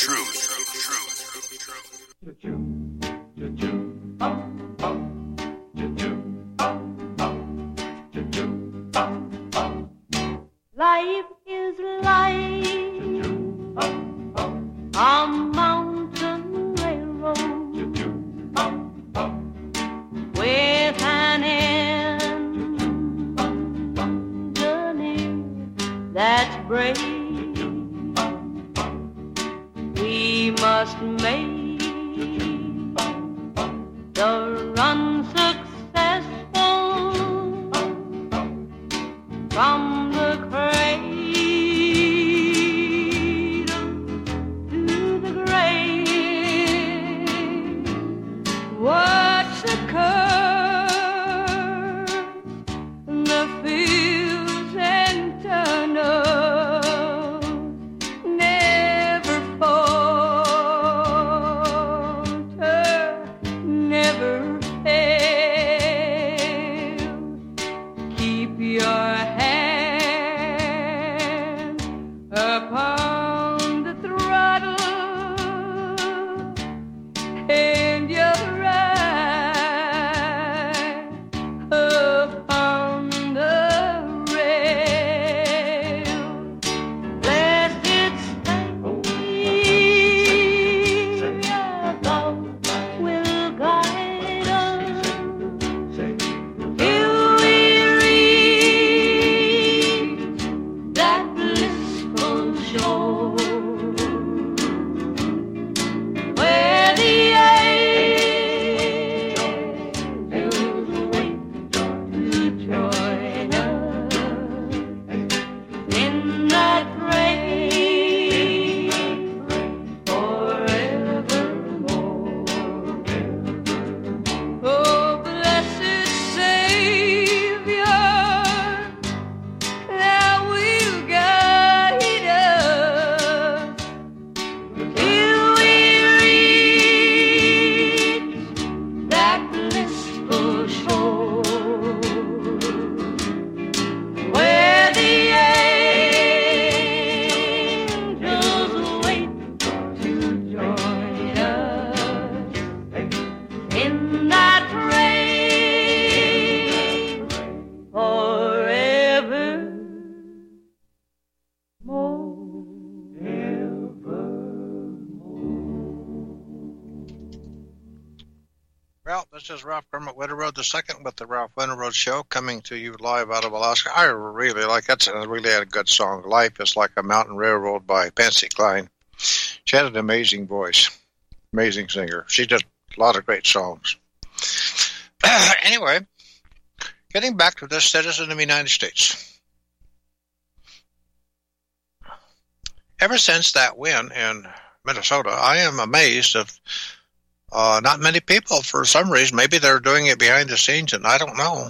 Life is like a mountain railroad with an engineer that's brave. We must make the run successful from the cradle to the grave. Watch the curve, the fields and tunnels, never falter, never fail. Keep your hand upon the throttle and your eye upon the rail. Blessed Savior, thou will guide us till we reach that blissful shore where the angels wait to join us in that praise forevermore. Oh, blessed Savior, thou will guide us till we reach that blissful shore where the angels wait to join us in that praise forevermore. Well, this is Ralph Kermit Winterroad II with the Ralph Winterroad Show, coming to you live out of Alaska. I really like that's a really a good song. Life is Like a Mountain Railroad by Patsy Cline. She had an amazing voice, amazing singer. She did a lot of great songs. Anyway, getting back to this citizen of the United States. Ever since that win in Minnesota, I am amazed of not many people, for some reason. Maybe they're doing it behind the scenes, and I don't know.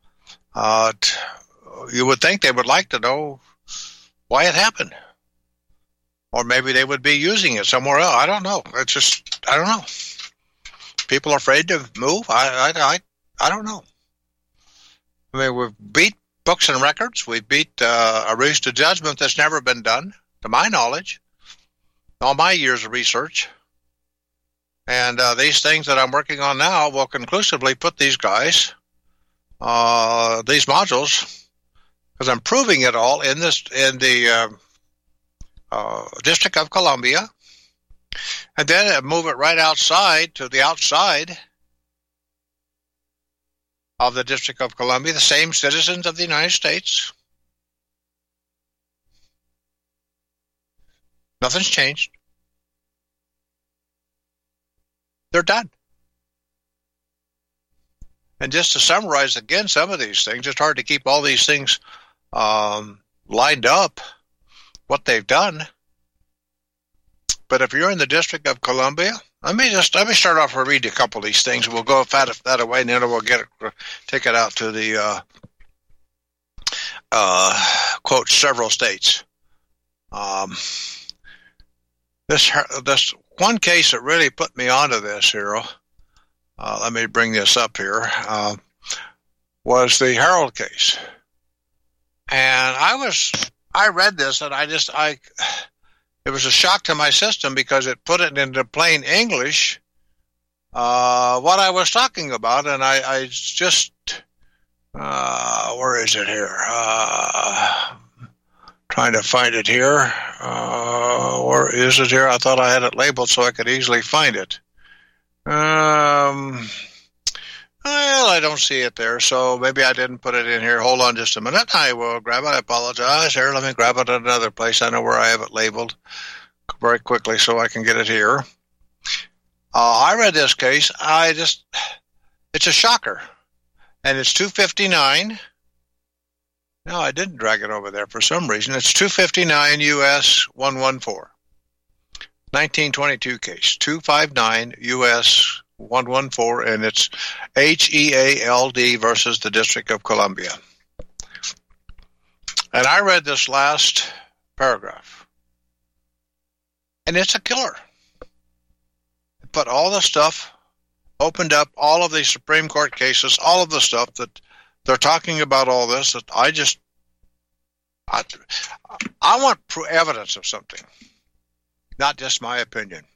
You would think they would like to know why it happened. Or maybe they would be using it somewhere else. I don't know. It's just, I don't know. People are afraid to move. I don't know. I mean, we've beat books and records. We've beat a ruse to judgment that's never been done, to my knowledge, all my years of research. And these things that I'm working on now will conclusively put these guys, these modules, because I'm proving it all in the District of Columbia, and then move it right outside to the outside of the District of Columbia, the same citizens of the United States. Nothing's changed. They're done. And just to summarize again some of these things, it's hard to keep all these things lined up, what they've done. But if you're in the District of Columbia, let me start off and read a couple of these things. We'll go that away, and then we'll take it out to the quote several states. This one case that really put me onto this here, let me bring this up here, was the Harold case. And I read this and it was a shock to my system because it put it into plain English, what I was talking about, and I just, where is it here? Trying to find it here. Where is it here? I thought I had it labeled so I could easily find it. Well, I don't see it there, so maybe I didn't put it in here. Hold on just a minute. I will grab it. I apologize. Here, let me grab it at another place. I know where I have it labeled very quickly so I can get it here. I read this case. It's a shocker. And it's 259. No, I didn't drag it over there for some reason. It's 259 U.S. 114. 1922 case. 259 U.S. 114, and it's HEALD versus the District of Columbia. And I read this last paragraph. And it's a killer. But all the stuff opened up, all of these Supreme Court cases, all of the stuff that they're talking about, all this, that I want evidence of something, not just my opinion.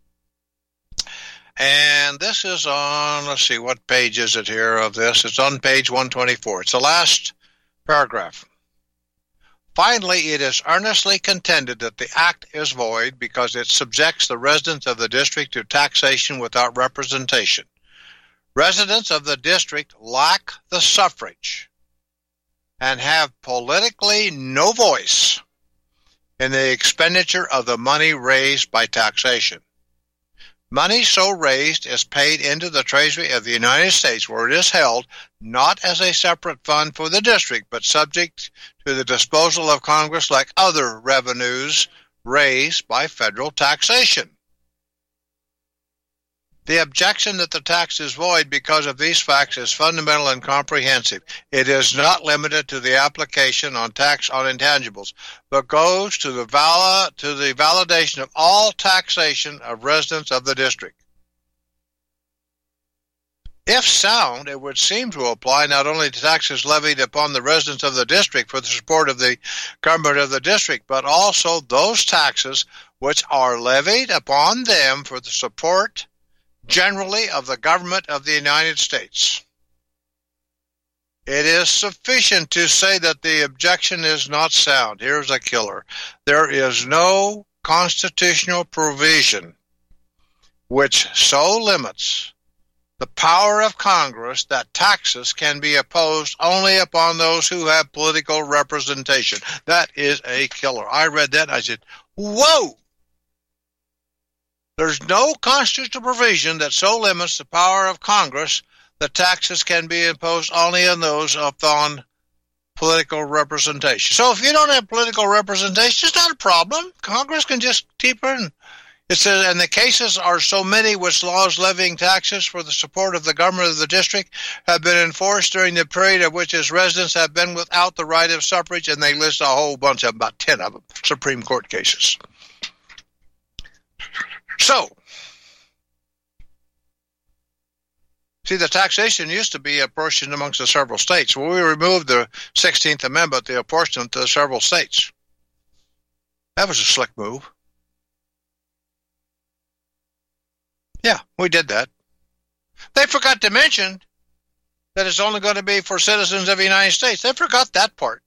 And this is on, let's see, what page is it here of this? It's on page 124. It's the last paragraph. Finally, it is earnestly contended that the act is void because it subjects the residents of the district to taxation without representation. Residents of the district lack the suffrage and have politically no voice in the expenditure of the money raised by taxation. Money so raised is paid into the Treasury of the United States, where it is held not as a separate fund for the district, but subject to the disposal of Congress like other revenues raised by federal taxation. The objection that the tax is void because of these facts is fundamental and comprehensive. It is not limited to the application on tax on intangibles, but goes to the validation of all taxation of residents of the district. If sound, it would seem to apply not only to taxes levied upon the residents of the district for the support of the government of the district, but also those taxes which are levied upon them for the support generally of the government of the United States. It is sufficient to say that the objection is not sound. Here's a killer. There is no constitutional provision which so limits the power of Congress that taxes can be imposed only upon those who have political representation. That is a killer. I read that and I said, whoa! There's no constitutional provision that so limits the power of Congress that taxes can be imposed only on those upon political representation. So if you don't have political representation, it's not a problem. Congress can just keep it. It says, and the cases are so many which laws levying taxes for the support of the government of the district have been enforced during the period of which its residents have been without the right of suffrage, and they list a whole bunch of about 10 of them, Supreme Court cases. So, see, the taxation used to be apportioned amongst the several states. When we removed the 16th Amendment, the apportionment to the several states. That was a slick move. Yeah, we did that. They forgot to mention that it's only going to be for citizens of the United States. They forgot that part.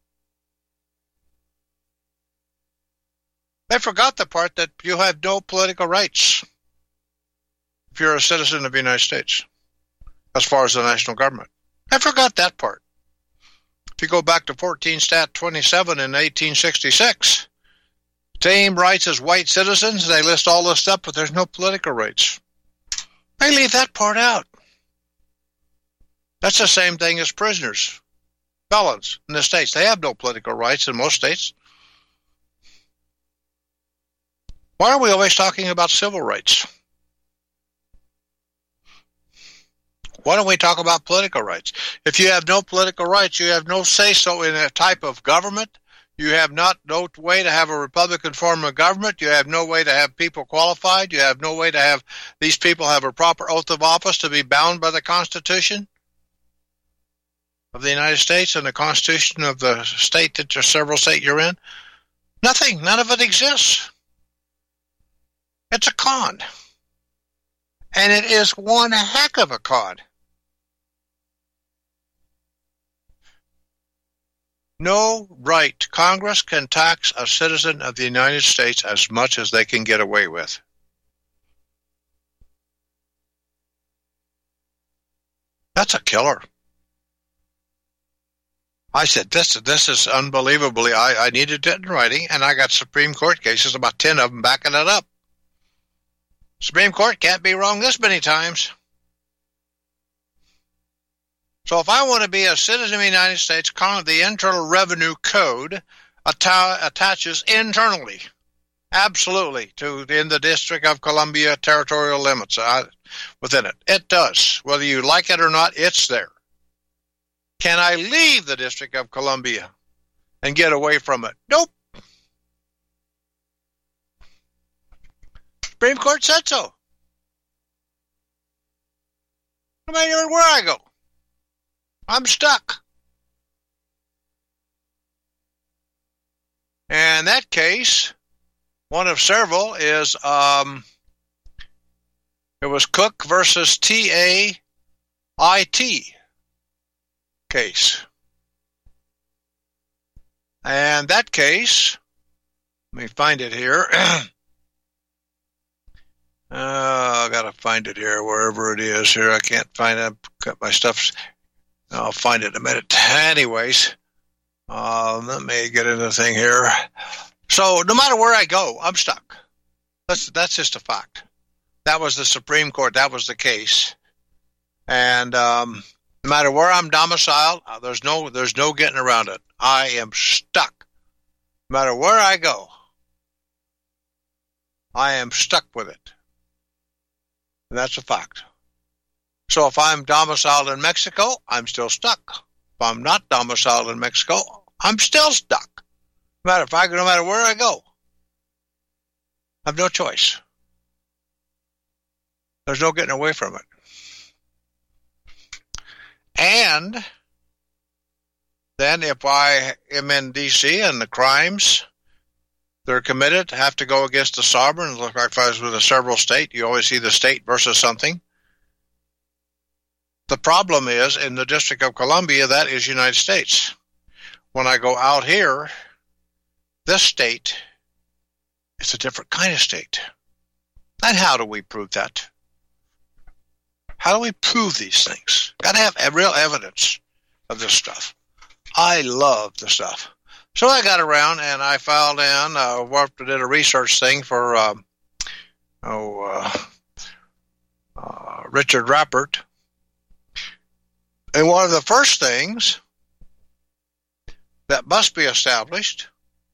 They forgot the part that you have no political rights if you're a citizen of the United States, as far as the national government. They forgot that part. If you go back to 14 Stat 27 in 1866, same rights as white citizens, they list all this stuff, but there's no political rights. They leave that part out. That's the same thing as prisoners, felons in the states. They have no political rights in most states. Why are we always talking about civil rights? Why don't we talk about political rights? If you have no political rights, you have no say-so in a type of government. You have no way to have a Republican form of government. You have no way to have people qualified. You have no way to have these people have a proper oath of office to be bound by the Constitution of the United States and the Constitution of the state that several state you're in. Nothing. None of it exists. It's a con. And it is one heck of a con. No right. Congress can tax a citizen of the United States as much as they can get away with. That's a killer. I said, this is unbelievably, I needed it in writing, and I got Supreme Court cases, about 10 of them, backing it up. Supreme Court can't be wrong this many times. So if I want to be a citizen of the United States, the Internal Revenue Code attaches internally, absolutely, in the District of Columbia territorial limits within it. It does. Whether you like it or not, it's there. Can I leave the District of Columbia and get away from it? Nope. Supreme Court said so. No matter where I go, I'm stuck. And that case, one of several, is it was Cook versus TAIT case. And that case, let me find it here. I gotta find it here, wherever it is here. I can't find it. Got my stuff. I'll find it in a minute. Anyways, let me get into the thing here. So no matter where I go, I'm stuck. That's just a fact. That was the Supreme Court. That was the case. And no matter where I'm domiciled, there's no getting around it. I am stuck. No matter where I go, I am stuck with it. And that's a fact. So if I'm domiciled in Mexico, I'm still stuck. If I'm not domiciled in Mexico, I'm still stuck. No matter where I go, I have no choice. There's no getting away from it. And then if I am in D.C. and the crimes they're committed have to go against the sovereign, look like if I was with a several state, you always see the state versus something. The problem is, in the District of Columbia, that is United States. When I go out here, this state is a different kind of state. And how do we prove that? How do we prove these things? Got to have real evidence of this stuff. I love the stuff. So I got around and I filed in, did a research thing for Richard Rappert. And one of the first things that must be established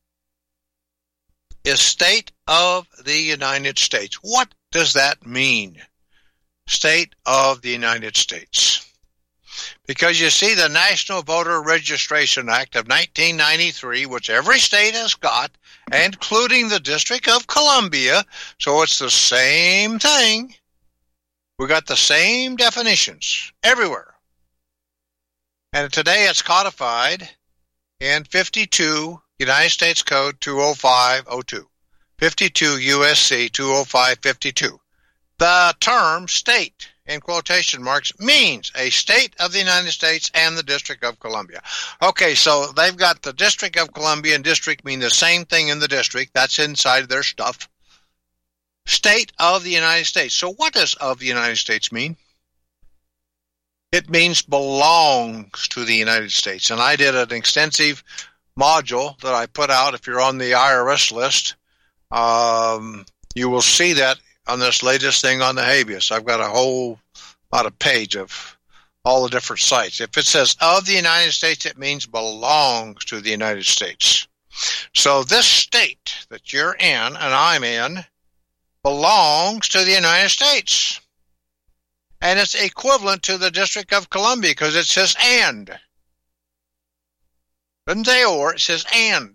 is State of the United States. What does that mean? State of the United States. Because you see, the National Voter Registration Act of 1993, which every state has got, including the District of Columbia, so it's the same thing. We got the same definitions everywhere. And today it's codified in 52 United States Code 20502, 52 USC 20552. The term state, in quotation marks, means a state of the United States and the District of Columbia. Okay, so they've got the District of Columbia and district mean the same thing in the district. That's inside their stuff. State of the United States. So what does of the United States mean? It means belongs to the United States. And I did an extensive module that I put out. If you're on the IRS list, you will see that on this latest thing on the habeas. I've got a whole lot of page of all the different sites. If it says of the United States, it means belongs to the United States. So this state that you're in and I'm in belongs to the United States. And it's equivalent to the District of Columbia because it says and. Doesn't say or, it says and.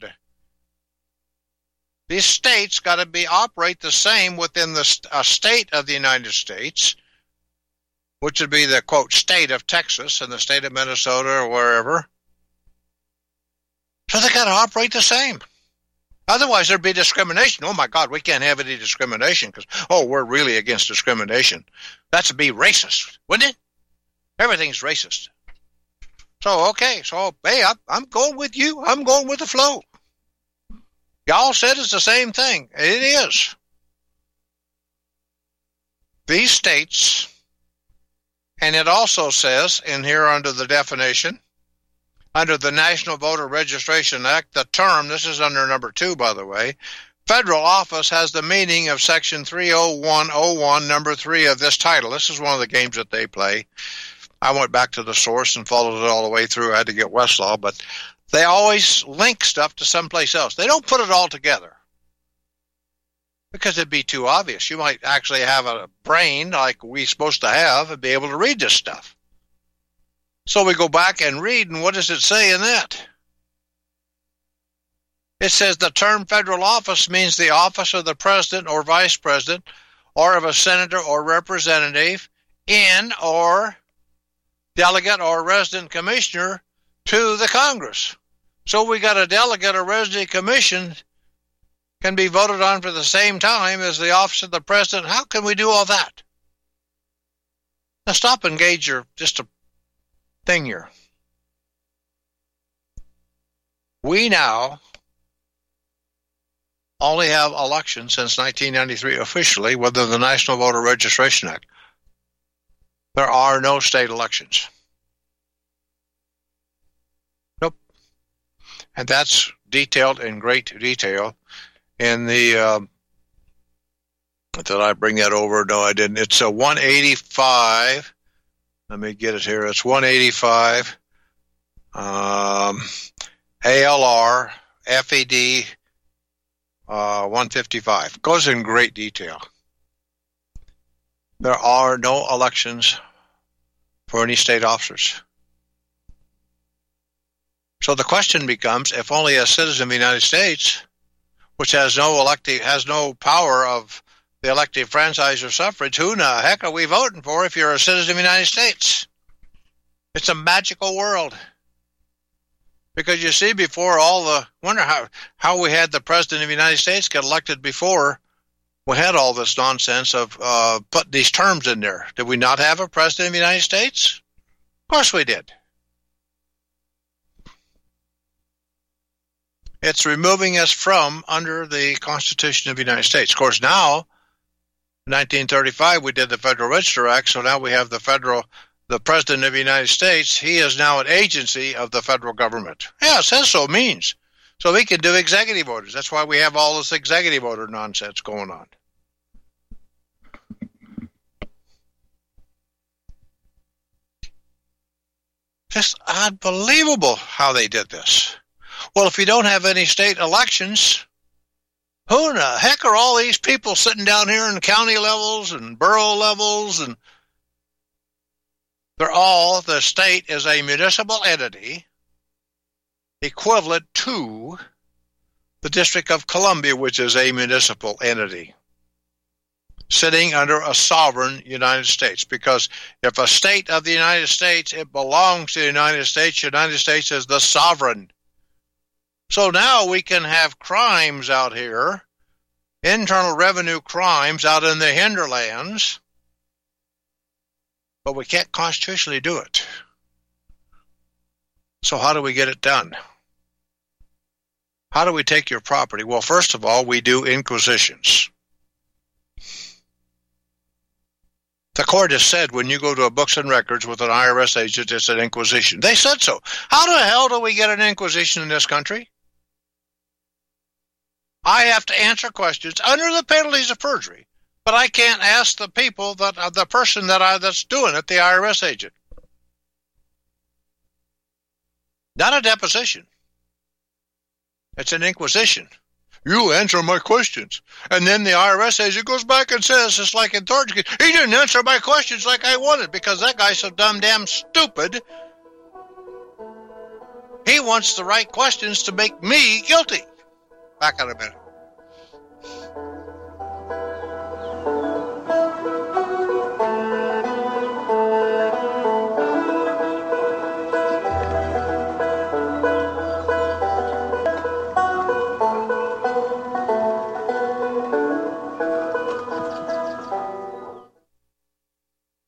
These states got to operate the same within the state of the United States, which would be the, quote, state of Texas and the state of Minnesota or wherever. So they got to operate the same. Otherwise, there'd be discrimination. Oh, my God, we can't have any discrimination because, oh, we're really against discrimination. That's to be racist, wouldn't it? Everything's racist. So, okay, so, hey, I'm going with you. I'm going with the flow. Y'all said it's the same thing. It is. These states, and it also says in here under the definition, under the National Voter Registration Act, the term, this is under number 2, by the way, federal office has the meaning of section 30101, number 3 of this title. This is one of the games that they play. I went back to the source and followed it all the way through. I had to get Westlaw, but they always link stuff to someplace else. They don't put it all together because it'd be too obvious. You might actually have a brain like we're supposed to have and be able to read this stuff. So we go back and read, and what does it say in that? It says the term federal office means the office of the president or vice president or of a senator or representative in or delegate or resident commissioner to the Congress. So we got a delegate or resident commission can be voted on for the same time as the office of the president. How can we do all that? Now stop and gauge your just a thing here. We now only have elections since 1993 officially within the National Voter Registration Act. There are no state elections. Nope. And that's detailed in great detail in the did I bring that over? No, I didn't. It's a 185. Let me get it here. It's 185 ALR FED 155. Goes in great detail. There are no elections for any state officers. So the question becomes, if only a citizen of the United States, which has no power of the elective franchise or suffrage, who in the heck are we voting for if you're a citizen of the United States? It's a magical world. Because you see, before wonder how we had the president of the United States get elected before we had all this nonsense of putting these terms in there. Did we not have a president of the United States? Of course we did. It's removing us from under the Constitution of the United States. Of course, now, in 1935, we did the Federal Register Act, so now we have the President of the United States. He is now an agency of the federal government. Yeah, it says so, means. So he can do executive orders. That's why we have all this executive order nonsense going on. Just unbelievable how they did this. Well, if you don't have any state elections, who in the heck are all these people sitting down here in the county levels and borough levels? And the state is a municipal entity equivalent to the District of Columbia, which is a municipal entity sitting under a sovereign United States. Because if a state of the United States, it belongs to the United States. United States is the sovereign. So now we can have crimes out here, internal revenue crimes out in the hinterlands, but we can't constitutionally do it. So how do we get it done? How do we take your property? Well, first of all, we do inquisitions. The court has said when you go to a books and records with an IRS agent, it's an inquisition. They said so. How the hell do we get an inquisition in this country? I have to answer questions under the penalties of perjury, but I can't ask the people the person that's doing it, the IRS agent. Not a deposition. It's an inquisition. You answer my questions. And then the IRS agent goes back and says, it's like in Thornton, he didn't answer my questions like I wanted because that guy's so damn stupid. He wants the right questions to make me guilty. Back in a minute.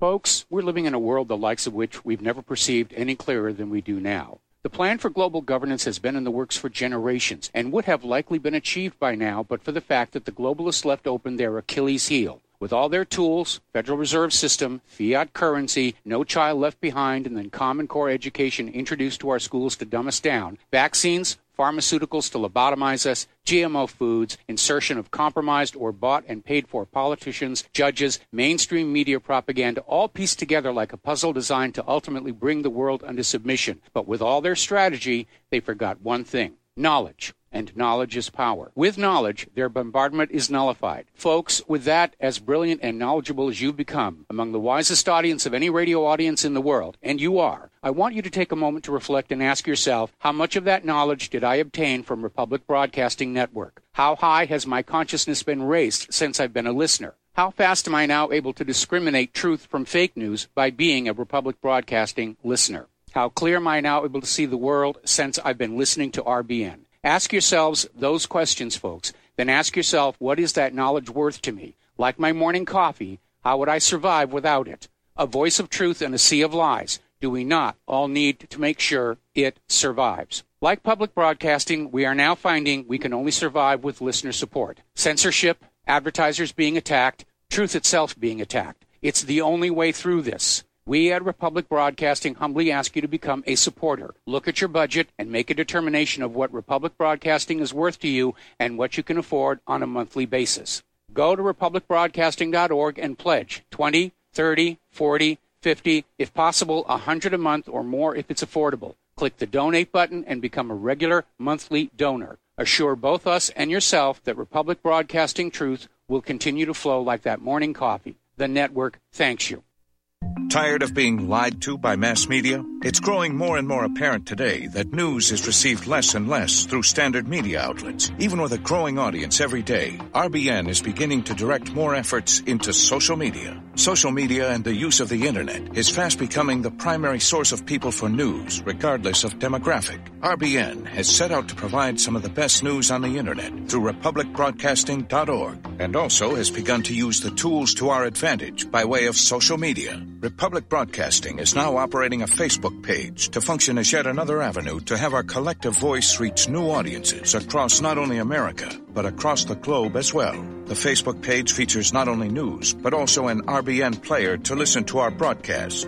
Folks, we're living in a world the likes of which we've never perceived any clearer than we do now. The plan for global governance has been in the works for generations and would have likely been achieved by now but for the fact that the globalists left open their Achilles heel. With all their tools, Federal Reserve System, fiat currency, no child left behind, and then Common Core education introduced to our schools to dumb us down, vaccines, pharmaceuticals to lobotomize us, GMO foods, insertion of compromised or bought and paid for politicians, judges, mainstream media propaganda, all pieced together like a puzzle designed to ultimately bring the world under submission. But with all their strategy, they forgot one thing: knowledge. And knowledge is power. With knowledge, their bombardment is nullified. Folks, with that, as brilliant and knowledgeable as you've become, among the wisest audience of any radio audience in the world, and you are, I want you to take a moment to reflect and ask yourself, how much of that knowledge did I obtain from Republic Broadcasting Network? How high has my consciousness been raised since I've been a listener? How fast am I now able to discriminate truth from fake news by being a Republic Broadcasting listener? How clear am I now able to see the world since I've been listening to RBN? Ask yourselves those questions, folks. Then ask yourself, what is that knowledge worth to me? Like my morning coffee, how would I survive without it? A voice of truth in a sea of lies. Do we not all need to make sure it survives? Like public broadcasting, we are now finding we can only survive with listener support. Censorship, advertisers being attacked, truth itself being attacked. It's the only way through this. We at Republic Broadcasting humbly ask you to become a supporter. Look at your budget and make a determination of what Republic Broadcasting is worth to you and what you can afford on a monthly basis. Go to republicbroadcasting.org and pledge $20, $30, $40, $50, if possible, $100 a month or more if it's affordable. Click the donate button and become a regular monthly donor. Assure both us and yourself that Republic Broadcasting truth will continue to flow like that morning coffee. The network thanks you. Tired of being lied to by mass media? It's growing more and more apparent today that news is received less and less through standard media outlets. Even with a growing audience every day, RBN is beginning to direct more efforts into social media. Social media and the use of the internet is fast becoming the primary source of people for news, regardless of demographic. RBN has set out to provide some of the best news on the internet through republicbroadcasting.org, and also has begun to use the tools to our advantage by way of social media. Republic Broadcasting is now operating a Facebook page to function as yet another avenue to have our collective voice reach new audiences across not only America, but across the globe as well. The Facebook page features not only news, but also an RBN player to listen to our broadcast.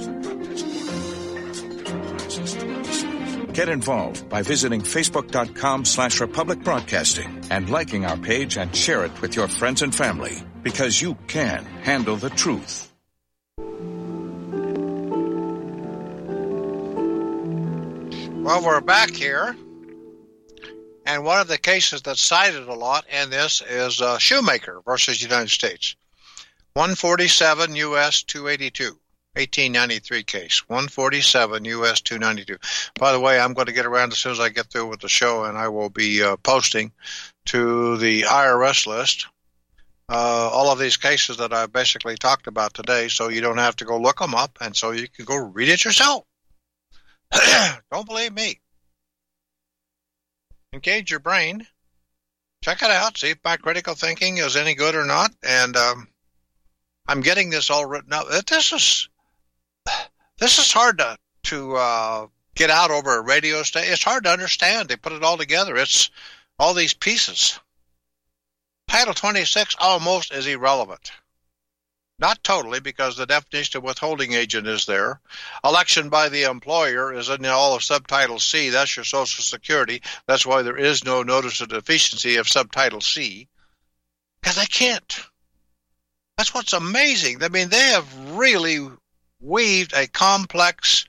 Get involved by visiting facebook.com/Republic Broadcasting and liking our page and share it with your friends and family, because you can handle the truth. Well, we're back here, and one of the cases that's cited a lot in this is Shoemaker versus United States. 147 U.S. 282, 1893 case. 147 U.S. 292. By the way, I'm going to get around as soon as I get through with the show, and I will be posting to the IRS list all of these cases that I basically talked about today, so you don't have to go look them up, and so you can go read it yourself. Don't believe me. Engage your brain. Check it out. See if my critical thinking is any good or not. And I'm getting this all written up. This is hard to get out over a radio station. It's hard to understand. They put it all together. It's all these pieces. Title 26 almost is irrelevant. Not totally, because the definition of withholding agent is there. Election by the employer is in all of Subtitle C. That's your Social Security. That's why there is no notice of deficiency of Subtitle C. Because they can't. That's what's amazing. I mean, they have really weaved a complex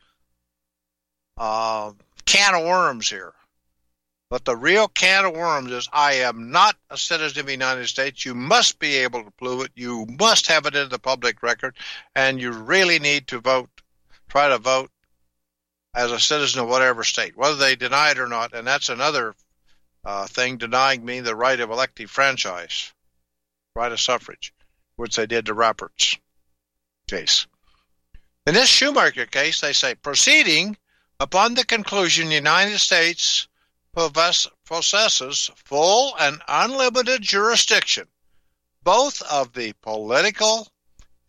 can of worms here. But the real can of worms is, I am not a citizen of the United States. You must be able to prove it. You must have it in the public record. And you really need to vote, try to vote as a citizen of whatever state, whether they deny it or not. And that's another thing, denying me the right of elective franchise, right of suffrage, which they did to Roberts' case. In this Shoemaker case, they say, proceeding upon the conclusion the United States possesses full and unlimited jurisdiction, both of the political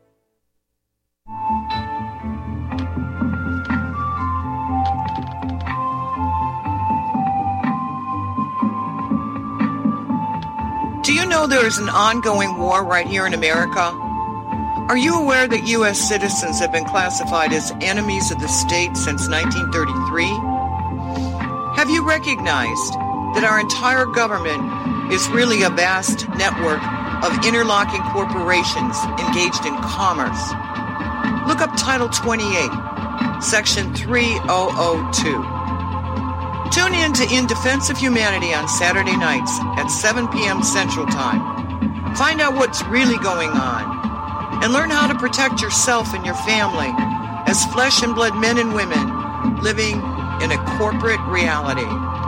know there is an ongoing war right here in America? Are you aware that U.S. citizens have been classified as enemies of the state since 1933? Have you recognized that our entire government is really a vast network of interlocking corporations engaged in commerce? Look up Title 28, Section 3002. Tune in to In Defense of Humanity on Saturday nights at 7 p.m. Central Time. Find out what's really going on and learn how to protect yourself and your family as flesh and blood men and women living in a corporate reality.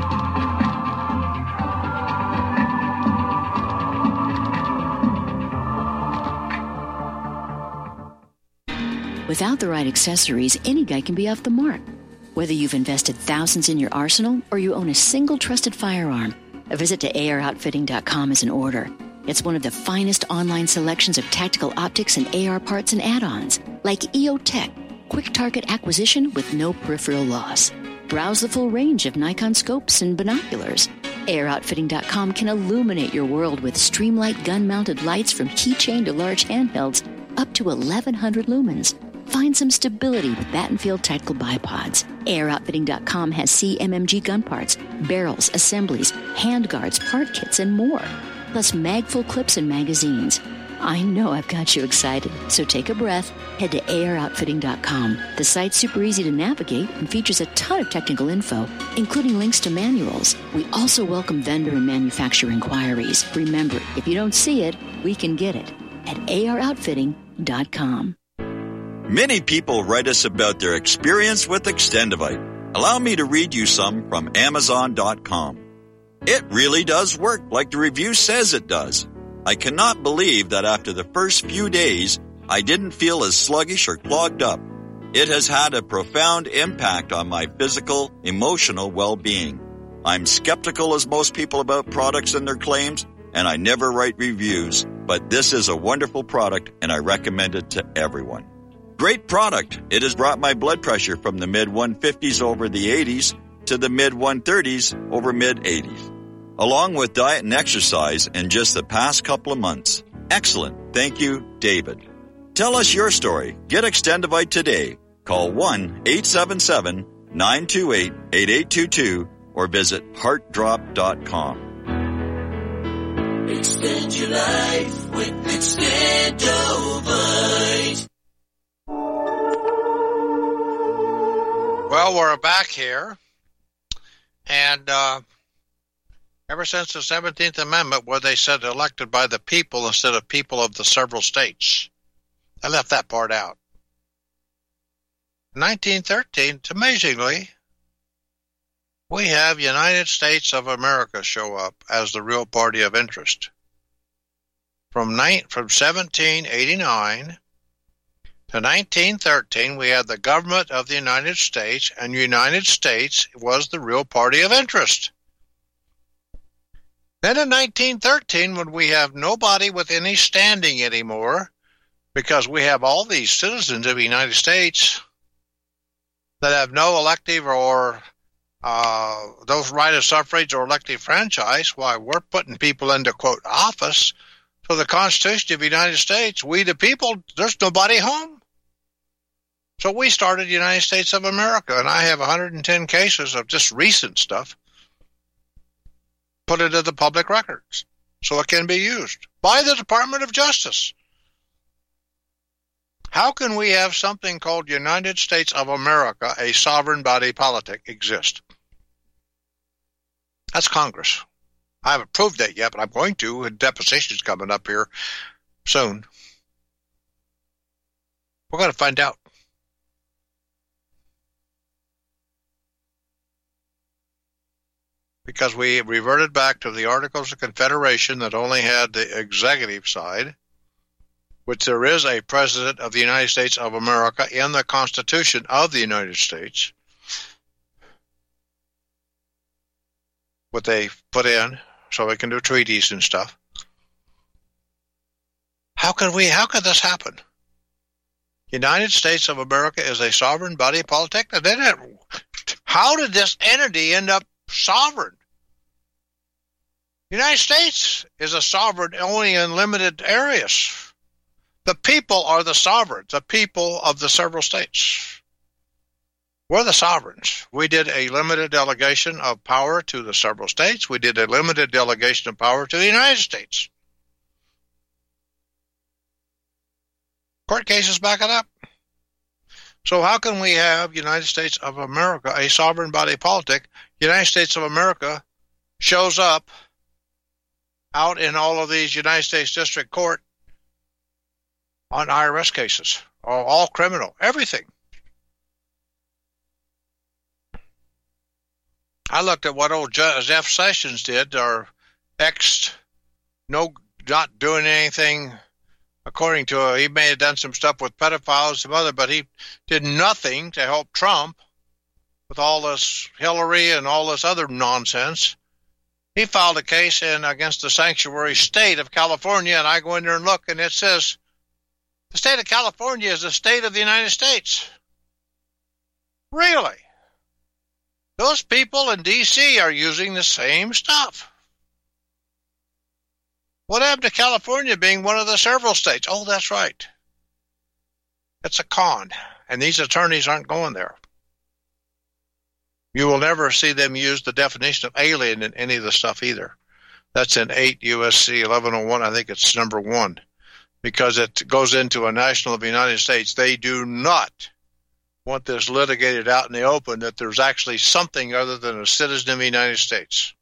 Without the right accessories, any guy can be off the mark. Whether you've invested thousands in your arsenal or you own a single trusted firearm, a visit to AROutfitting.com is in order. It's one of the finest online selections of tactical optics and AR parts and add-ons, like EOTech, quick target acquisition with no peripheral loss. Browse the full range of Nikon scopes and binoculars. AROutfitting.com can illuminate your world with Streamlight gun-mounted lights from keychain to large handhelds up to 1,100 lumens. Find some stability with Battenfield Tactical Bipods. AirOutfitting.com has CMMG gun parts, barrels, assemblies, handguards, part kits, and more. Plus mag-full clips and magazines. I know I've got you excited, so take a breath. Head to AirOutfitting.com. The site's super easy to navigate and features a ton of technical info, including links to manuals. We also welcome vendor and manufacturer inquiries. Remember, if you don't see it, we can get it at AirOutfitting.com. Many people write us about their experience with Extendivite. Allow me to read you some from Amazon.com. It really does work like the review says it does. I cannot believe that after the first few days, I didn't feel as sluggish or clogged up. It has had a profound impact on my physical, emotional well-being. I'm skeptical as most people about products and their claims, and I never write reviews, but this is a wonderful product and I recommend it to everyone. Great product. It has brought my blood pressure from the mid-150s over the 80s to the mid-130s over mid-80s, along with diet and exercise in just the past couple of months. Excellent. Thank you, David. Tell us your story. Get Extendivite today. Call 1-877-928-8822 or visit heartdrop.com. Extend your life with Extendivite. Well, we're back here, and ever since the 17th Amendment, where they said elected by the people instead of people of the several states, I left that part out. In 1913, amazingly, we have United States of America show up as the real party of interest. From 1789 to 1913, we had the government of the United States, and United States was the real party of interest. Then in 1913, when we have nobody with any standing anymore, because we have all these citizens of the United States that have no elective or those right of suffrage or elective franchise, why we're putting people into, quote, office. So the Constitution of the United States, we the people, there's nobody home. So we started the United States of America, and I have 110 cases of just recent stuff put into the public records so it can be used by the Department of Justice. How can we have something called United States of America, a sovereign body politic, exist? That's Congress. I haven't proved that yet, but I'm going to. A deposition's coming up here soon. We're going to find out. Because we reverted back to the Articles of Confederation that only had the executive side, which there is a President of the United States of America in the Constitution of the United States, what they put in so we can do treaties and stuff. How could this happen? United States of America is a sovereign body politic? How did this entity end up sovereign? United States is a sovereign only in limited areas. The people are the sovereigns, the people of the several states. We're the sovereigns. We did a limited delegation of power to the several states. We did a limited delegation of power to the United States. Court cases back it up. So how can we have United States of America, a sovereign body politic? United States of America shows up out in all of these United States District Court on IRS cases, all criminal, everything. I looked at what old Jeff Sessions did, our not doing anything according to he may have done some stuff with pedophiles, some other, but he did nothing to help Trump with all this Hillary and all this other nonsense. He filed a case against the sanctuary state of California, and I go in there and look, and it says the state of California is a state of the United States. Really? Those people in D.C. are using the same stuff. What happened to California being one of the several states? Oh, that's right. It's a con, and these attorneys aren't going there. You will never see them use the definition of alien in any of the stuff either. That's in 8 U.S.C. 1101. I think it's number 1, because it goes into a national of the United States. They do not want this litigated out in the open that there's actually something other than a citizen of the United States.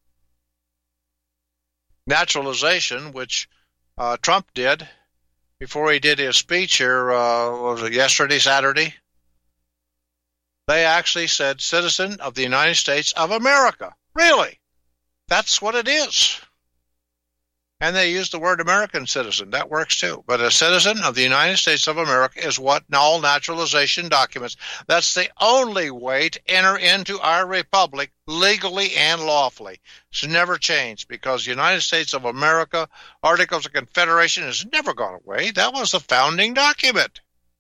Naturalization, which Trump did before he did his speech here, was it yesterday, Saturday? They actually said citizen of the United States of America. Really? That's what it is. And they use the word American citizen. That works too. But a citizen of the United States of America is what all naturalization documents. That's the only way to enter into our republic legally and lawfully. It's never changed because United States of America, Articles of Confederation has never gone away. That was the founding document.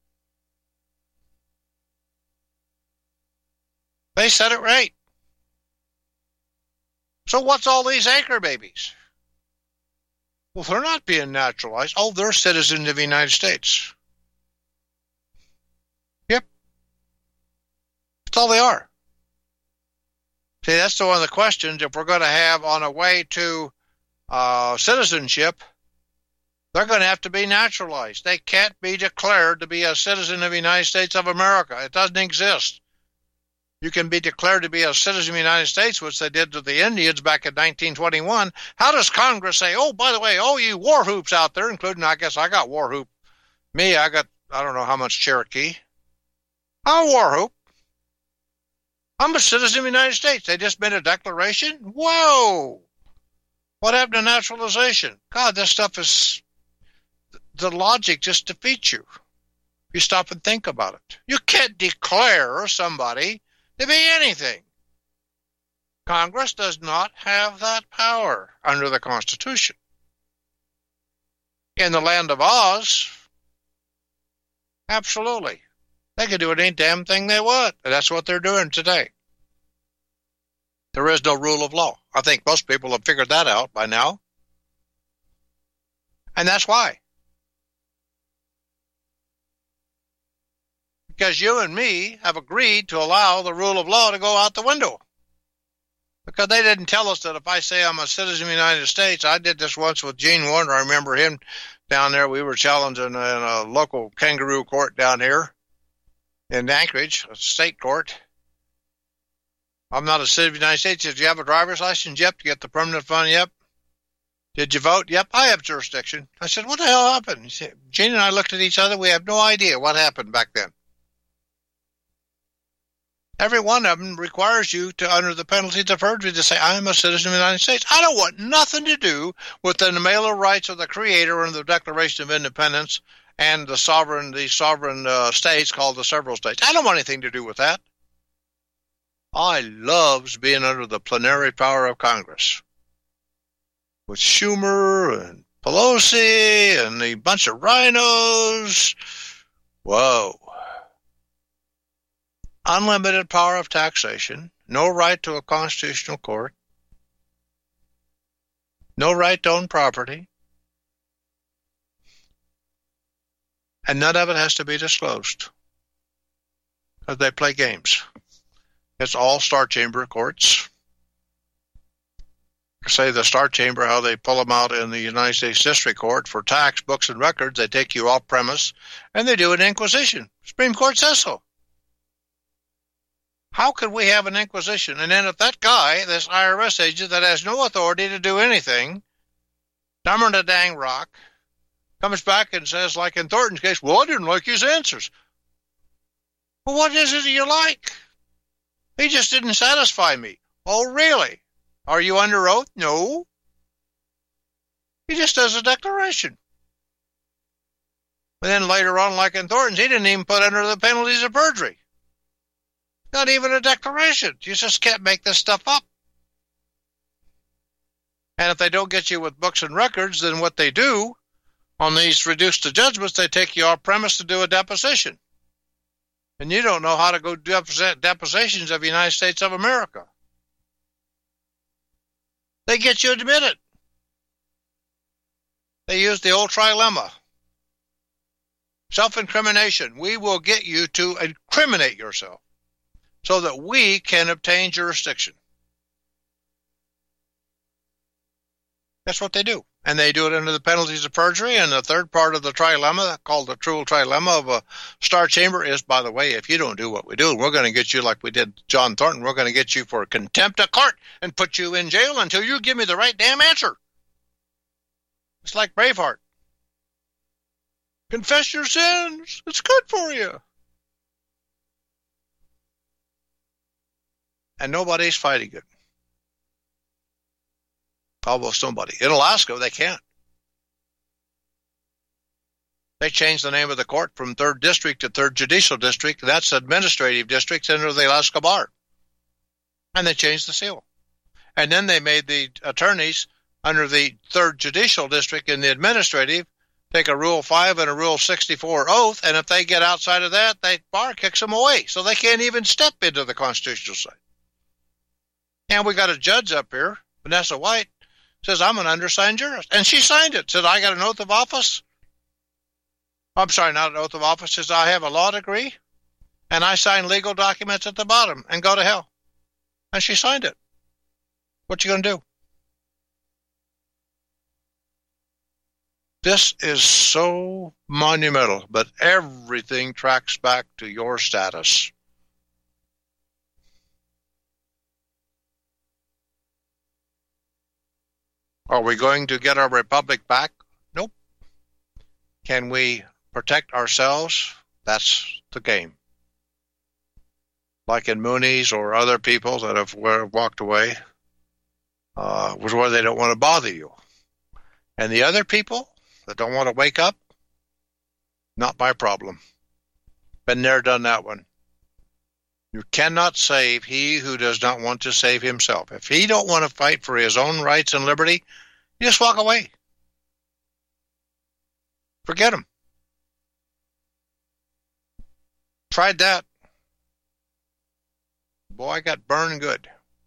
They said it right. So what's all these anchor babies? Well, they're not being naturalized. Oh, they're citizens of the United States. Yep. That's all they are. See, that's one of the questions. If we're going to have on a way to citizenship, they're going to have to be naturalized. They can't be declared to be a citizen of the United States of America. It doesn't exist. You can be declared to be a citizen of the United States, which they did to the Indians back in 1921. How does Congress say, oh, by the way, oh, you war hoops out there, including, I guess I got war hoop. Me, I don't know how much Cherokee. I'm a war hoop. I'm a citizen of the United States. They just made a declaration? Whoa! What happened to naturalization? God, this stuff is, the logic just defeats you. You stop and think about it. You can't declare somebody to be anything. Congress does not have that power under the Constitution. In the land of Oz, absolutely. They can do any damn thing they want. And that's what they're doing today. There is no rule of law. I think most people have figured that out by now. And that's why. Because you and me have agreed to allow the rule of law to go out the window. Because they didn't tell us that if I say I'm a citizen of the United States, I did this once with Gene Warner. I remember him down there. We were challenging in a local kangaroo court down here in Anchorage, a state court. I'm not a citizen of the United States. Did you have a driver's license? Yep. Did you get the permanent fund? Yep. Did you vote? Yep. I have jurisdiction. I said, what the hell happened? He said, Gene and I looked at each other. We have no idea what happened back then. Every one of them requires you to, under the penalties of perjury, to say, I am a citizen of the United States. I don't want nothing to do with the Mailer Rights of the Creator and the Declaration of Independence and the sovereign states called the several states. I don't want anything to do with that. I loves being under the plenary power of Congress. With Schumer and Pelosi and the bunch of rhinos. Whoa. Unlimited power of taxation, no right to a constitutional court, no right to own property, and none of it has to be disclosed because they play games. It's all Star Chamber courts. Say the Star Chamber, how they pull them out in the United States District Court for tax, books, and records. They take you off premise, and they do an inquisition. Supreme Court says so. How could we have an inquisition? And then if that guy, this IRS agent that has no authority to do anything, dumber than a dang rock, comes back and says, like in Thornton's case, well, I didn't like his answers. Well, what is it you like? He just didn't satisfy me. Oh, really? Are you under oath? No. He just does a declaration. And then later on, like in Thornton's, he didn't even put under the penalties of perjury. Not even a declaration. You just can't make this stuff up. And if they don't get you with books and records, then what they do on these reduced to judgments, they take you off premise to do a deposition. And you don't know how to go do depositions of the United States of America. They get you admitted. They use the old trilemma. Self-incrimination. We will get you to incriminate yourself so that we can obtain jurisdiction. That's what they do. And they do it under the penalties of perjury. And the third part of the trilemma, called the true trilemma of a Star Chamber, is, by the way, if you don't do what we do, we're going to get you like we did John Thornton. We're going to get you for contempt of court and put you in jail until you give me the right damn answer. It's like Braveheart. Confess your sins. It's good for you. And nobody's fighting it. Almost nobody. In Alaska, they can't. They changed the name of the court from 3rd District to 3rd Judicial District. That's administrative districts under the Alaska Bar. And they changed the seal. And then they made the attorneys under the 3rd Judicial District in the administrative take a Rule 5 and a Rule 64 oath, and if they get outside of that, the bar kicks them away. So they can't even step into the constitutional side. And we got a judge up here, Vanessa White, says, I'm an undersigned jurist. And she signed it. Said, I got an oath of office. I'm sorry, not an oath of office. Says, I have a law degree, and I sign legal documents at the bottom and go to hell. And she signed it. What you going to do? This is so monumental, but everything tracks back to your status. Are we going to get our republic back? Nope. Can we protect ourselves? That's the game. Like in Mooney's or other people that have walked away, was where they don't want to bother you. And the other people that don't want to wake up, not my problem. Been there, done that one. You cannot save he who does not want to save himself. If he don't want to fight for his own rights and liberty, you just walk away. Forget him. Tried that. Boy, I got burned good.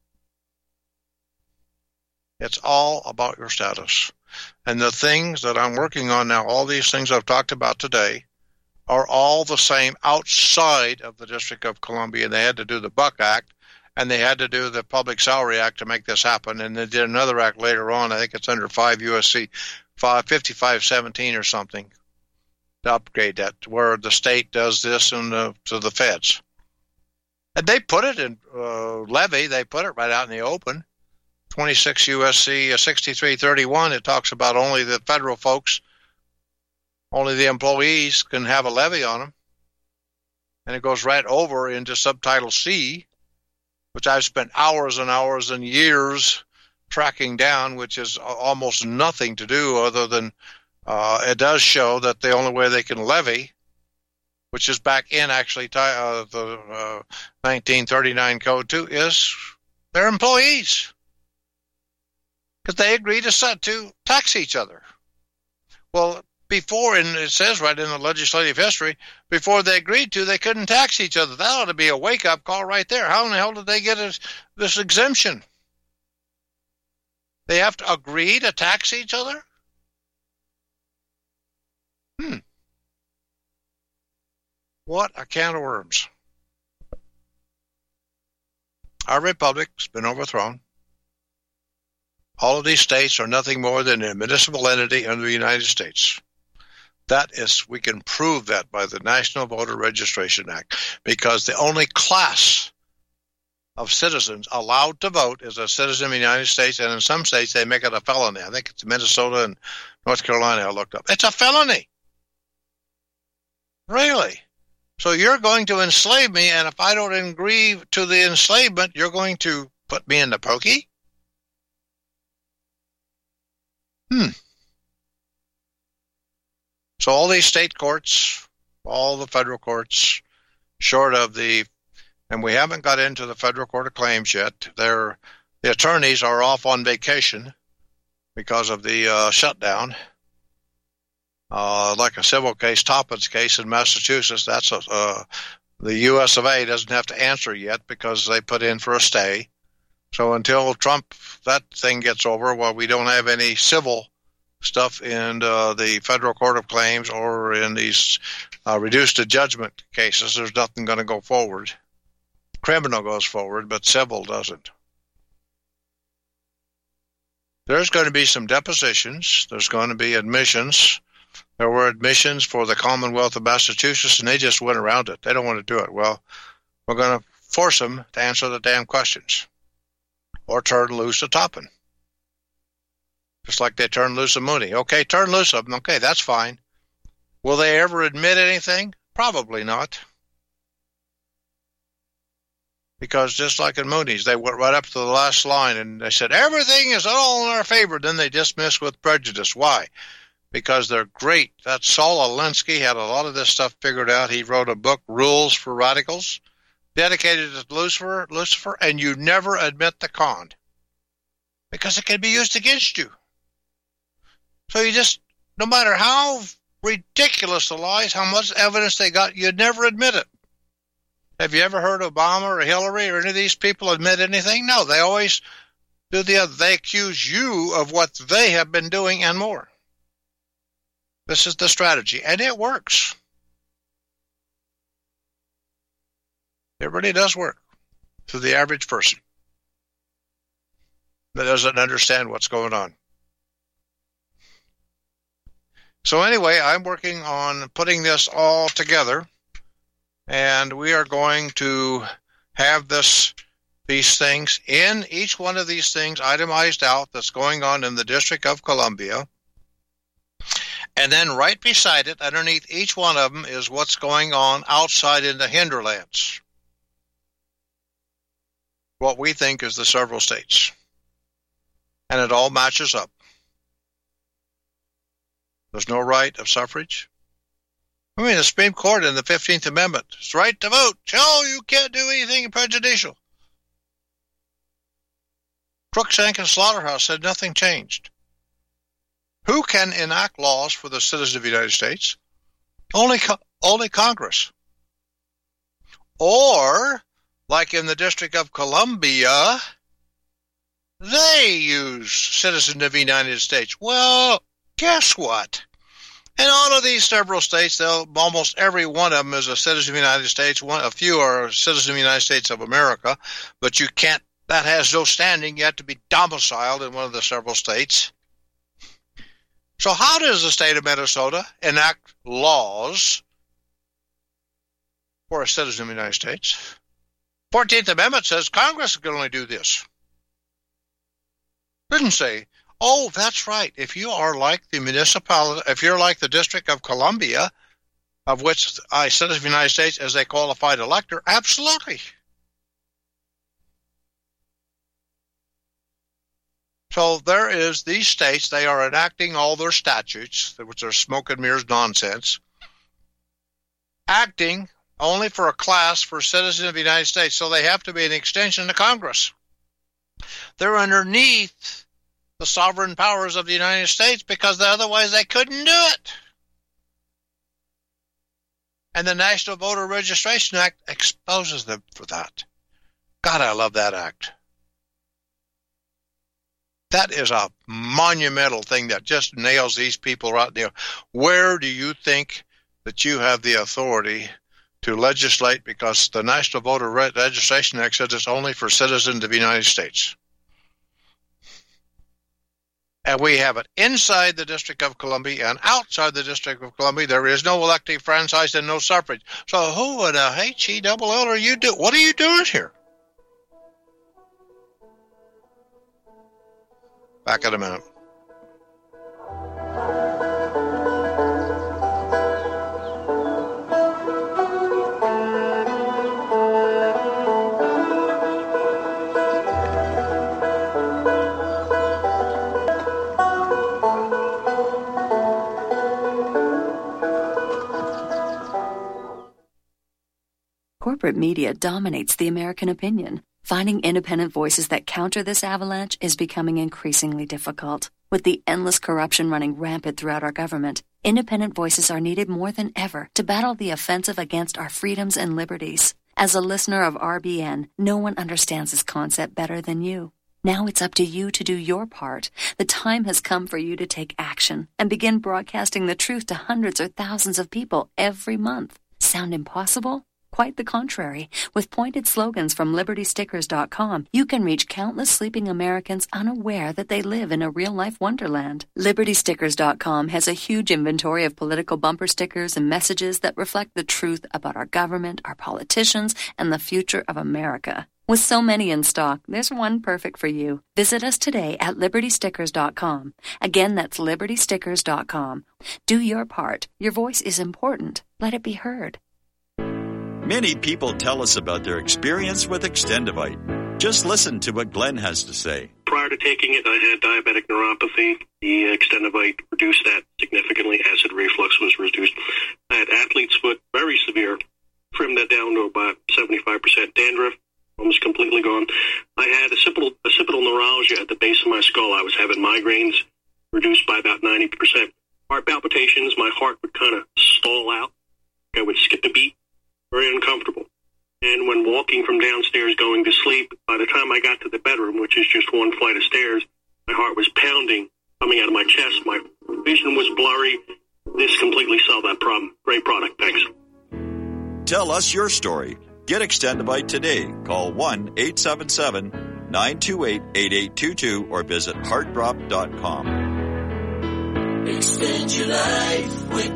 It's all about your status. And the things that I'm working on now, all these things I've talked about today, are all the same outside of the District of Columbia. They had to do the Buck Act, and they had to do the Public Salary Act to make this happen. And they did another act later on. I think it's under 5 U.S.C. 5517 or something to upgrade that, where the state does this to the feds. And they put it in levy. They put it right out in the open. 26 U.S.C. 6331, it talks about only the federal folks, only the employees can have a levy on them. And it goes right over into subtitle C, which I've spent hours and hours and years tracking down, which is almost nothing to do other than it does show that the only way they can levy, which is back in actually the 1939 Code 2, is their employees. Because they agree to tax each other. Well, before, and it says right in the legislative history, before they agreed to, they couldn't tax each other. That ought to be a wake-up call right there. How in the hell did they get this exemption? They have to agree to tax each other? What a can of worms. Our republic's been overthrown. All of these states are nothing more than a municipal entity under the United States. That is, we can prove that by the National Voter Registration Act, because the only class of citizens allowed to vote is a citizen of the United States, and in some states they make it a felony. I think it's Minnesota and North Carolina I looked up. It's a felony. Really? So you're going to enslave me, and if I don't agree to the enslavement, you're going to put me in the pokey? So all these state courts, all the federal courts, short of and we haven't got into the Federal Court of Claims yet. The attorneys are off on vacation because of the shutdown. Like a civil case, Toppin's case in Massachusetts, that's the U.S. of A. doesn't have to answer yet because they put in for a stay. So until that thing gets over, well, we don't have any civil stuff in the Federal Court of Claims or in these reduced to judgment cases. There's nothing going to go forward. Criminal goes forward, but civil doesn't. There's going to be some depositions. There's going to be admissions. There were admissions for the Commonwealth of Massachusetts, and they just went around it. They don't want to do it. Well, we're going to force them to answer the damn questions or turn loose a Toppin. Just like they turned loose a Mooney. Okay, turn loose of them. Okay, that's fine. Will they ever admit anything? Probably not. Because just like in Mooney's, they went right up to the last line and they said, everything is all in our favor. Then they dismissed with prejudice. Why? Because they're great. That Saul Alinsky had a lot of this stuff figured out. He wrote a book, Rules for Radicals, dedicated to Lucifer, and you never admit the con because it can be used against you. So you just, no matter how ridiculous the lies, how much evidence they got, you never admit it. Have you ever heard Obama or Hillary or any of these people admit anything? No, they always do the other. They accuse you of what they have been doing and more. This is the strategy, and it works. It really does work to the average person that doesn't understand what's going on. So anyway, I'm working on putting this all together, and we are going to have these things in each one of these things itemized out that's going on in the District of Columbia. And then right beside it, underneath each one of them, is what's going on outside in the hinterlands. What we think is the several states. And it all matches up. There's no right of suffrage. I mean, the Supreme Court in the 15th Amendment, it's right to vote. Oh, you can't do anything prejudicial. Crookshank and Slaughterhouse said nothing changed. Who can enact laws for the citizens of the United States? Only Congress. Or, like in the District of Columbia, they use citizens of the United States. Well, guess what? In all of these several states, almost every one of them is a citizen of the United States. A few are citizens of the United States of America, but you can't. That has no standing. You have to be domiciled in one of the several states. So how does the state of Minnesota enact laws for a citizen of the United States? 14th Amendment says Congress can only do this. Didn't say, oh, that's right. If you are like the municipality, if you're like the District of Columbia, of which a citizen of the United States is a qualified elector, absolutely. So there is these states, they are enacting all their statutes, which are smoke and mirrors nonsense, acting only for a class for citizens of the United States. So they have to be an extension of Congress. They're underneath the sovereign powers of the United States because otherwise they couldn't do it. And the National Voter Registration Act exposes them for that. God, I love that act. That is a monumental thing that just nails these people right there. Where do you think that you have the authority to legislate, because the National Voter Registration Act says it's only for citizens of the United States? And we have it inside the District of Columbia and outside the District of Columbia. There is no elective franchise and no suffrage. So who in the HELL are you doing? What are you doing here? Back in a minute. Corporate media dominates the American opinion. Finding independent voices that counter this avalanche is becoming increasingly difficult. With the endless corruption running rampant throughout our government, independent voices are needed more than ever to battle the offensive against our freedoms and liberties. As a listener of RBN, no one understands this concept better than you. Now it's up to you to do your part. The time has come for you to take action and begin broadcasting the truth to hundreds or thousands of people every month. Sound impossible? Quite the contrary. With pointed slogans from LibertyStickers.com, you can reach countless sleeping Americans unaware that they live in a real-life wonderland. LibertyStickers.com has a huge inventory of political bumper stickers and messages that reflect the truth about our government, our politicians, and the future of America. With so many in stock, there's one perfect for you. Visit us today at LibertyStickers.com. Again, that's LibertyStickers.com. Do your part. Your voice is important. Let it be heard. Many people tell us about their experience with Extendivite. Just listen to what Glenn has to say. Prior to taking it, I had diabetic neuropathy. The Extendivite reduced that significantly. Acid reflux was reduced. I had athlete's foot, very severe. Trimmed that down to about 75%. Dandruff, almost completely gone. I had occipital neuralgia at the base of my skull. I was having migraines, reduced by about 90%. Heart palpitations, my heart would kind of stall out. I would skip a beat. Very uncomfortable. And when walking from downstairs going to sleep, by the time I got to the bedroom, which is just one flight of stairs, my heart was pounding, coming out of my chest. My vision was blurry. This completely solved that problem. Great product. Thanks. Tell us your story. Get Extendivite today. Call 1-877-928-8822 or visit heartdrop.com. Extend your life with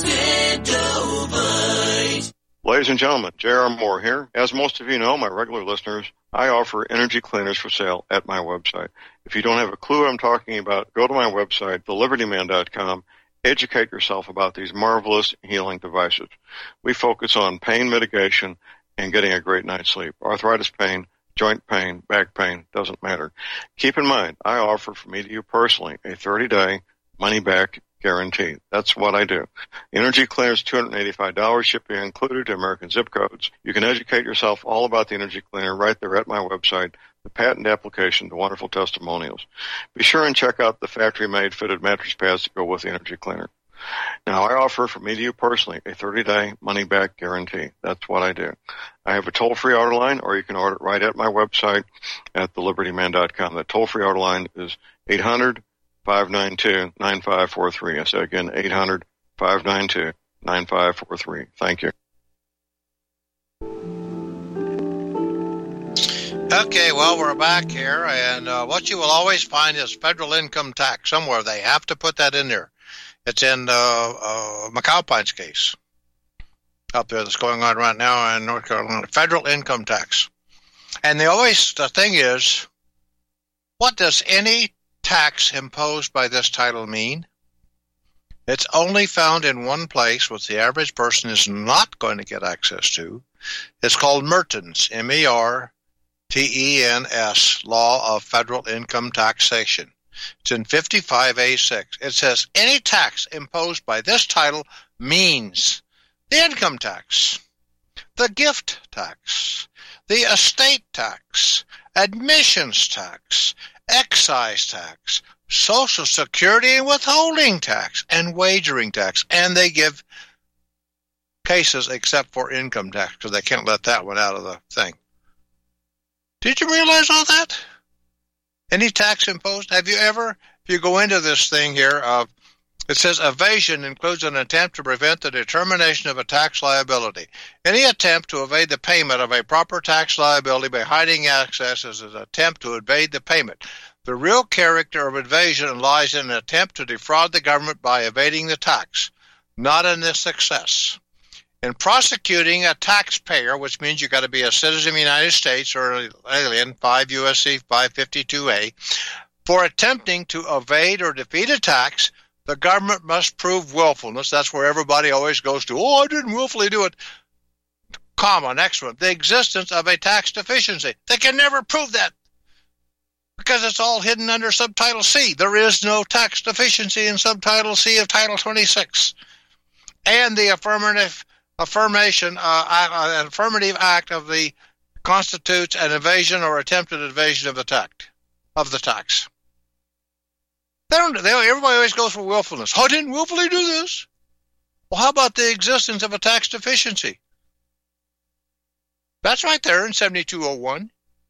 Extendivite. Ladies and gentlemen, J.R. Moore here. As most of you know, my regular listeners, I offer energy cleaners for sale at my website. If you don't have a clue what I'm talking about, go to my website, thelibertyman.com. Educate yourself about these marvelous healing devices. We focus on pain mitigation and getting a great night's sleep. Arthritis pain, joint pain, back pain, doesn't matter. Keep in mind, I offer from me to you personally a 30-day money-back guarantee. That's what I do. Energy cleaners, $285, shipping included to American zip codes. You can educate yourself all about the energy cleaner right there at my website, the patent application, the wonderful testimonials. Be sure and check out the factory-made fitted mattress pads that go with the energy cleaner. Now, I offer from me to you personally a 30-day money-back guarantee. That's what I do. I have a toll-free order line, or you can order it right at my website at thelibertyman.com. That toll-free order line is 800-592-9543. I say again, 800-592-9543. Thank you. Okay, well, we're back here, and what you will always find is federal income tax. Somewhere they have to put that in there. It's in McAlpine's case up there that's going on right now in North Carolina. Federal income tax. And the thing is, what does any tax imposed by this title mean? It's only found in one place, which the average person is not going to get access to. It's called Mertens, MERTENS, Law of Federal Income Taxation. It's in 55A6. It says any tax imposed by this title means the income tax, the gift tax, the estate tax, admissions tax, excise tax, Social Security and withholding tax, and wagering tax. And they give cases except for income tax because they can't let that one out of the thing. Did you realize all that? Any tax imposed? Have you ever, if you go into this thing here, it says evasion includes an attempt to prevent the determination of a tax liability. Any attempt to evade the payment of a proper tax liability by hiding access is an attempt to evade the payment. The real character of evasion lies in an attempt to defraud the government by evading the tax, not in the success. In prosecuting a taxpayer, which means you got to be a citizen of the United States or an alien, 5 U.S.C. 552A, for attempting to evade or defeat a tax, the government must prove willfulness. That's where everybody always goes to, I didn't willfully do it. Comma, next one, the existence of a tax deficiency. They can never prove that because it's all hidden under Subtitle C. There is no tax deficiency in Subtitle C of Title 26. And the affirmative act of the constitutes an evasion or attempted evasion of the tax. Everybody always goes for willfulness. I didn't willfully do this. Well, how about the existence of a tax deficiency? That's right there in 7201.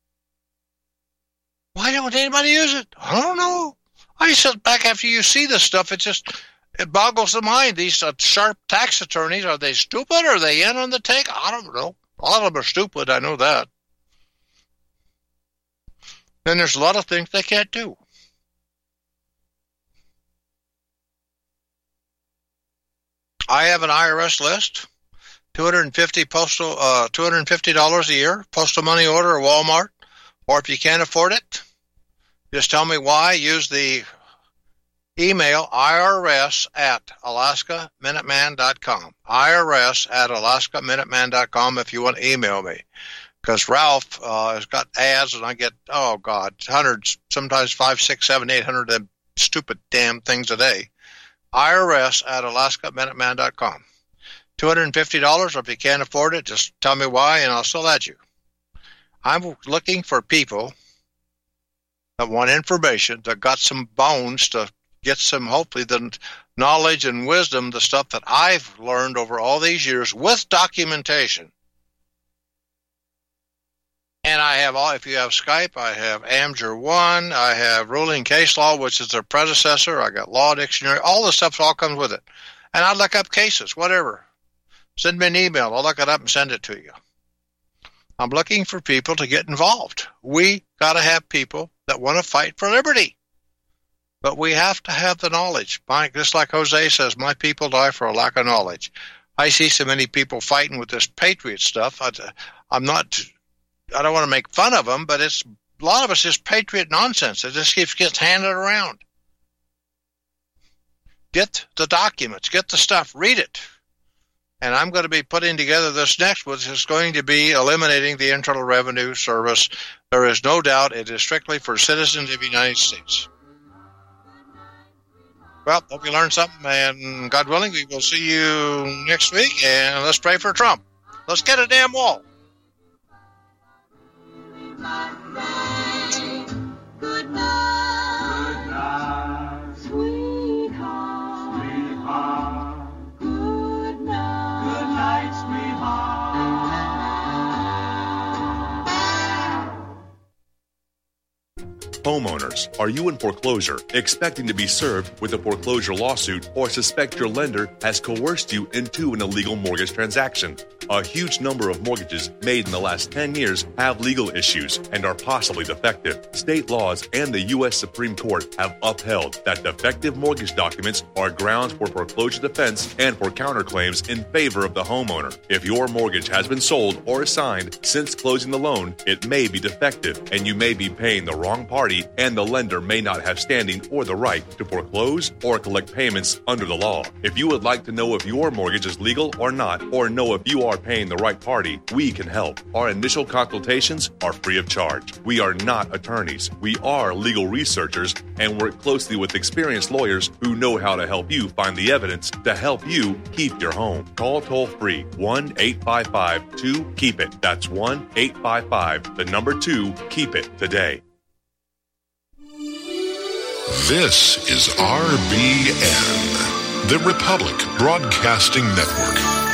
Why don't anybody use it? I don't know. I sit back after you see this stuff. It boggles the mind. These sharp tax attorneys, are they stupid? Or are they in on the take? I don't know. A lot of them are stupid. I know that. Then there's a lot of things they can't do. I have an IRS list, $250 a year, postal money order or Walmart, or if you can't afford it, just tell me why. Use the email irs@alaskaminuteman.com, irs@alaskaminuteman.com if you want to email me, because Ralph has got ads and I get, hundreds, sometimes 500, 600, 700, 800 of them stupid damn things a day. irs@alaskaminuteman.com. $250, or if you can't afford it, just tell me why and I'll still add you. I'm looking for people that want information, that got some bones to get some, hopefully, the knowledge and wisdom, the stuff that I've learned over all these years with documentation. And I have if you have Skype, I have Amger One, I have Ruling Case Law, which is their predecessor, I got Law Dictionary, all the stuff all comes with it. And I look up cases, whatever. Send me an email, I'll look it up and send it to you. I'm looking for people to get involved. We got to have people that want to fight for liberty. But we have to have the knowledge. Just like Jose says, my people die for a lack of knowledge. I see so many people fighting with this patriot stuff. I don't want to make fun of them, but a lot of it's just patriot nonsense. It just gets handed around. Get the documents, get the stuff, read it. And I'm going to be putting together this next, which is going to be eliminating the Internal Revenue Service. There is no doubt it is strictly for citizens of the United States. Well, hope you learned something, and God willing, we will see you next week, and let's pray for Trump. Let's get a damn wall. Good night, sweetheart. Good night, sweetheart. Homeowners, are you in foreclosure, expecting to be served with a foreclosure lawsuit, or suspect your lender has coerced you into an illegal mortgage transaction? A huge number of mortgages made in the last 10 years have legal issues and are possibly defective. State laws and the U.S. Supreme Court have upheld that defective mortgage documents are grounds for foreclosure defense and for counterclaims in favor of the homeowner. If your mortgage has been sold or assigned since closing the loan, it may be defective and you may be paying the wrong party, and the lender may not have standing or the right to foreclose or collect payments under the law. If you would like to know if your mortgage is legal or not, or know if you are paying the right party, we can help. Our initial consultations are free of charge. We are not attorneys. We are legal researchers and work closely with experienced lawyers who know how to help you find the evidence to help you keep your home. Call toll-free 1-855-2-KEEP-IT. That's 1-855-2-KEEP-IT today. This is RBN, the Republic Broadcasting Network.